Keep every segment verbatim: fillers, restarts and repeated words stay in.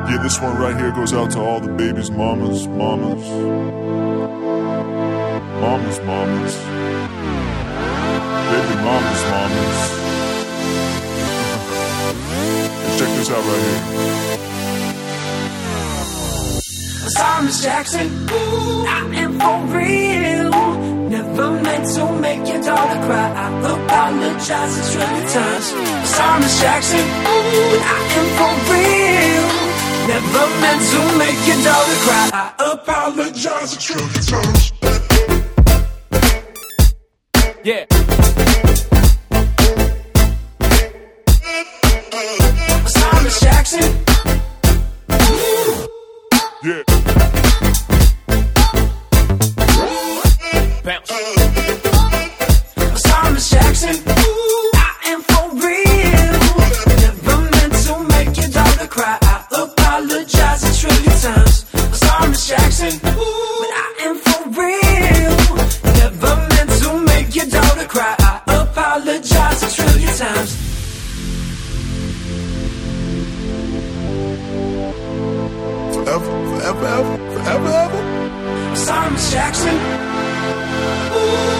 Yeah, this one right here goes out to all the babies, mamas, mamas. Mamas, mamas. Baby mamas, mamas. And check this out right here. Thomas Jackson, ooh, I am for real. Never meant to make your daughter cry. I apologize a trillion times. Thomas Jackson, ooh, I am for real. Never meant to make your daughter cry. I apologize a trillion times. Yeah. Thomas Jackson. Yeah. Bounce. Thomas Jackson, ooh, I am for real. Never meant to make your daughter cry. I apologize a trillion times. Thomas Jackson, ooh, but I am for real. Never meant to make your daughter cry. I apologize a trillion times. Forever, forever, ever, forever, ever. Thomas Jackson. Ooh.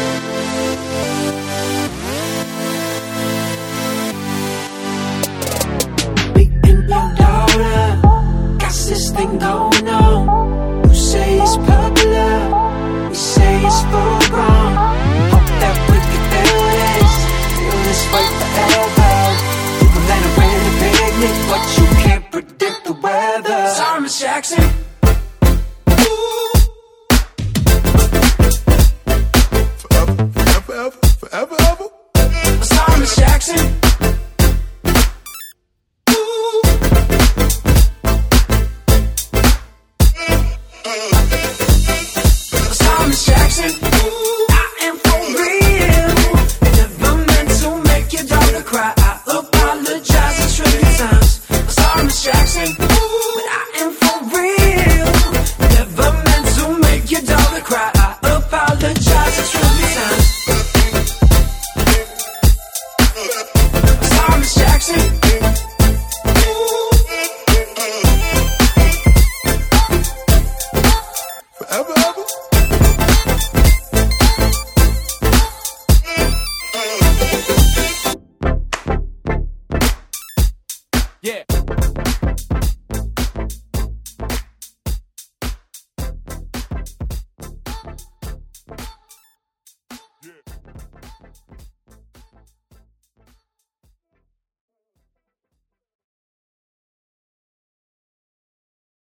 Beating your daughter, got this thing going on. You say it's popular, we say it's for wrong. Hope that we can feel this, feel this way forever. You can let it rain a picnic, but you can't predict the weather. Thomas Jackson.